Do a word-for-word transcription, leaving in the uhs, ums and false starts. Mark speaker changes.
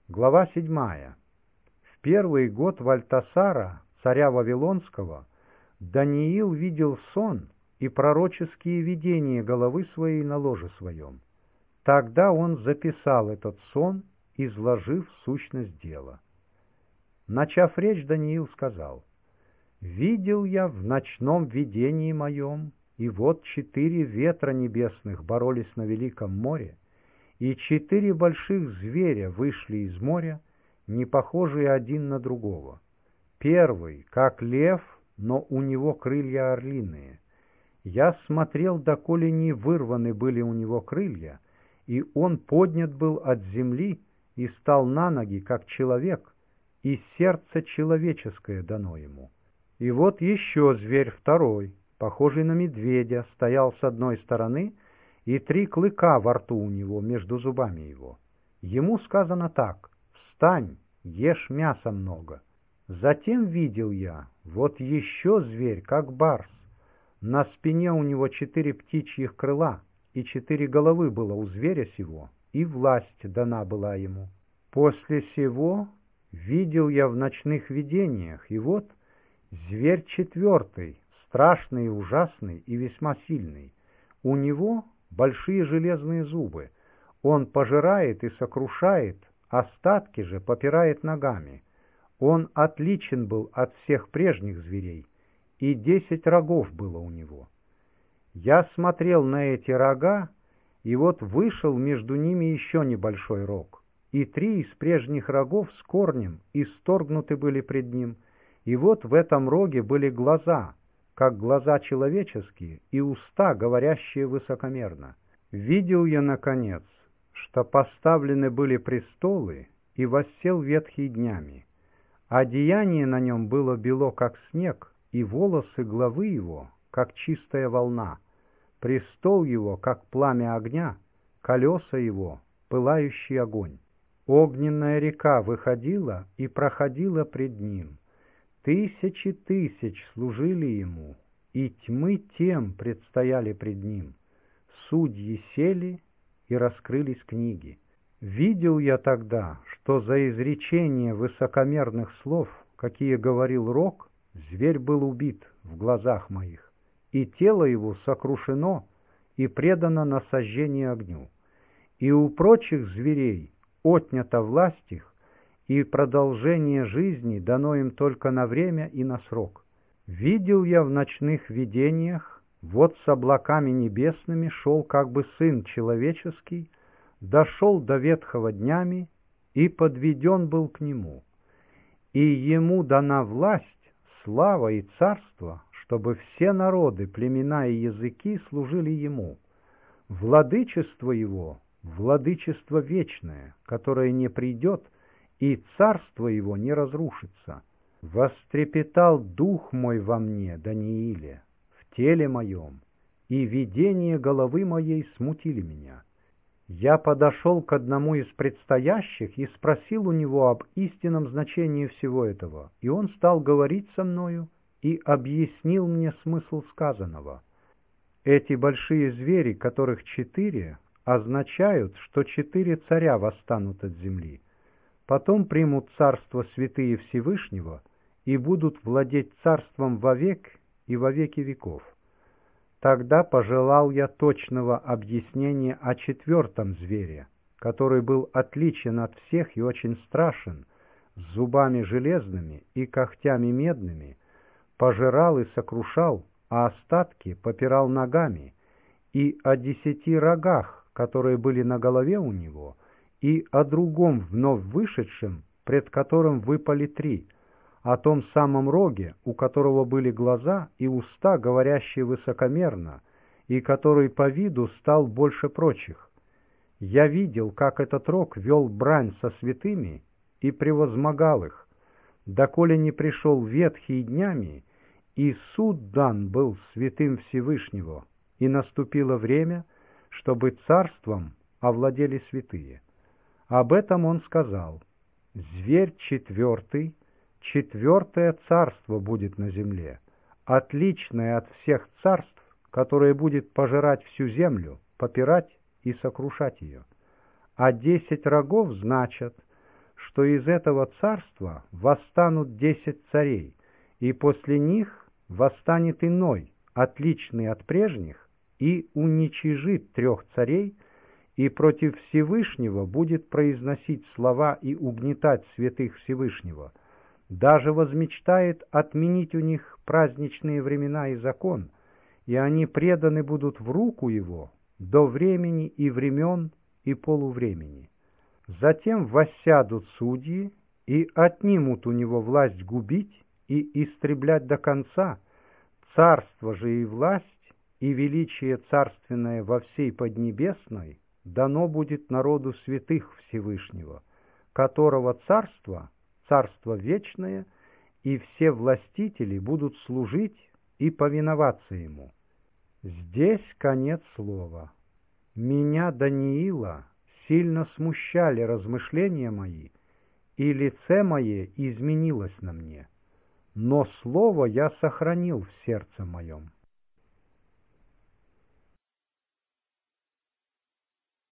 Speaker 1: Глава седьмая. В первый год Вальтасара, царя Вавилонского, Даниил видел сон и пророческие видения головы своей на ложе своем. Тогда он записал этот сон, изложив сущность дела. Начав речь, Даниил сказал: «Видел я в ночном видении моем, и вот четыре ветра небесных боролись на великом море, и четыре больших зверя вышли из моря, не похожие один на другого. Первый, как лев, но у него крылья орлиные. Я смотрел, доколе не вырваны были у него крылья, и он поднят был от земли и стал на ноги, как человек, и сердце человеческое дано ему. И вот еще зверь второй, похожий на медведя, стоял с одной стороны, и три клыка во рту у него, между зубами его. Ему сказано так: «Встань, ешь мяса много». Затем видел я, вот еще зверь, как барс. На спине у него четыре птичьих крыла, и четыре головы было у зверя сего, и власть дана была ему. После сего видел я в ночных видениях, и вот зверь четвертый, страшный и ужасный, и весьма сильный. У него большие железные зубы. Он пожирает и сокрушает, остатки же попирает ногами. Он отличен был от всех прежних зверей, и десять рогов было у него. Я смотрел на эти рога, и вот вышел между ними еще небольшой рог, и три из прежних рогов с корнем исторгнуты были пред ним, и вот в этом роге были глаза, как глаза человеческие, и уста, говорящие высокомерно. Видел я, наконец, что поставлены были престолы, и воссел ветхий днями. Одеяние на нем было бело, как снег, и волосы главы его, как чистая волна. Престол его, как пламя огня, колеса его, пылающий огонь. Огненная река выходила и проходила пред ним. Тысячи тысяч служили ему, и тьмы тем предстояли пред ним. Судьи сели, и раскрылись книги. Видел я тогда, что за изречение высокомерных слов, какие говорил рог, зверь был убит в глазах моих, и тело его сокрушено и предано на сожжение огню. И у прочих зверей отнята власть их, и продолжение жизни дано им только на время и на срок. Видел я в ночных видениях, вот с облаками небесными шел как бы Сын Человеческий, дошел до ветхого днями и подведен был к нему. И ему дана власть, слава и царство, чтобы все народы, племена и языки служили ему. Владычество его — владычество вечное, которое не придет, и царство его не разрушится. Вострепетал дух мой во мне, Данииле, в теле моем, и видения головы моей смутили меня. Я подошел к одному из предстоящих и спросил у него об истинном значении всего этого, и он стал говорить со мною и объяснил мне смысл сказанного. Эти большие звери, которых четыре, означают, что четыре царя восстанут от земли. Потом примут царство святые Всевышнего и будут владеть царством вовек и во веки веков. Тогда пожелал я точного объяснения о четвертом звере, который был отличен от всех и очень страшен, с зубами железными и когтями медными, пожирал и сокрушал, а остатки попирал ногами, и о десяти рогах, которые были на голове у него, и о другом вновь вышедшем, пред которым выпали три, о том самом роге, у которого были глаза и уста, говорящие высокомерно, и который по виду стал больше прочих. Я видел, как этот рог вел брань со святыми и превозмогал их, доколе не пришел ветхий днями, и суд дан был святым Всевышнего, и наступило время, чтобы царством овладели святые. Об этом он сказал: «Зверь четвертый, четвертое царство будет на земле, отличное от всех царств, которое будет пожирать всю землю, попирать и сокрушать ее. А десять рогов значат, что из этого царства восстанут десять царей, и после них восстанет иной, отличный от прежних, и уничижит трех царей, и против Всевышнего будет произносить слова и угнетать святых Всевышнего, даже возмечтает отменить у них праздничные времена и закон, и они преданы будут в руку его до времени и времен и полувремени. Затем воссядут судьи и отнимут у него власть губить и истреблять до конца, царство же и власть, и величие царственное во всей Поднебесной дано будет народу святых Всевышнего, которого царство, царство вечное, и все властители будут служить и повиноваться ему. Здесь конец слова. Меня, Даниила, сильно смущали размышления мои, и лице мое изменилось на мне, но слово я сохранил в сердце моем.